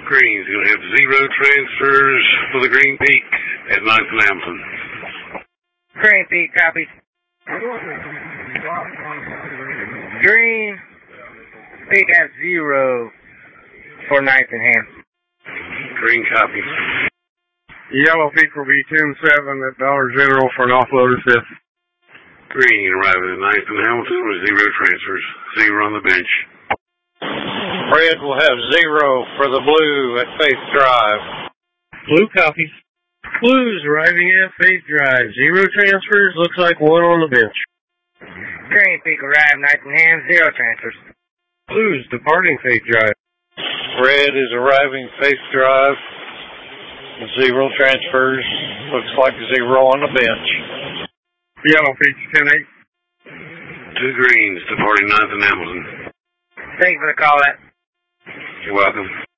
Green's going to have 0 transfers for the Green Peak at 9th and Hamilton. Green Peak, copy. Green Peak has 0 for 9th and Hamilton. Green copy. Yellow Peak will be 10-7 at Dollar General for an offload at 5th. Green arriving at 9th and Hamilton with 0 transfers, 0 on the bench. Red will have 0 for the blue at Faith Drive. Blue copies. Blues arriving at Faith Drive. 0 transfers, looks like 1 on the bench. Green Peak arrived, 9th and Ham, 0 transfers. Blues departing Faith Drive. Red is arriving Faith Drive. 0 transfers, looks like 0 on the bench. Yellow Peak 10-8. 2 Greens departing 9th and Hamilton. Thank you for the call, that. You're welcome.